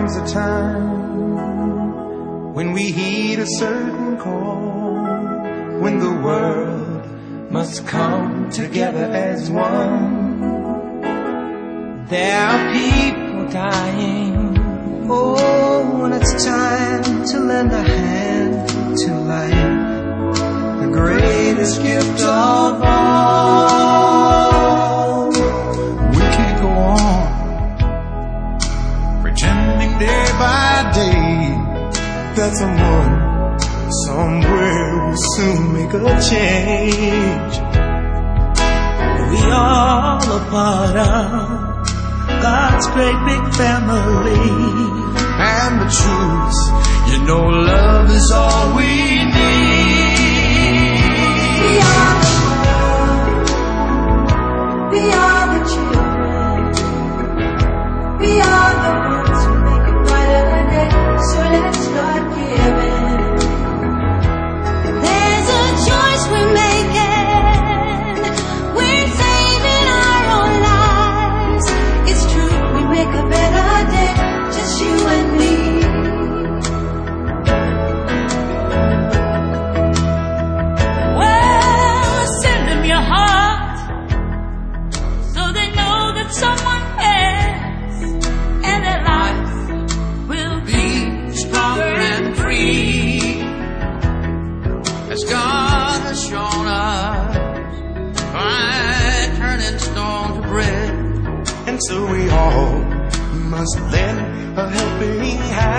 comes a time when we heed a certain call, when the world must come together as one. There are people dying. Oh, when it's time to lend a hand to life, the greatest gift of all. We can't go on pretending day by day that someone somewhere will soon make a change. We all a part of God's great big family. And the truth, you know, love is all we need. We are the world. We are the children. We are the ones who make a brighter day. So let's start giving. There's a choice we're making. We're saving our own lives. It's true, we make a better day. Just you and me. Well, send them your heart so they know that someone cares, and their life will be stronger and free, as God has shown us by turning stone to bread. And so we all must lend a helping hand.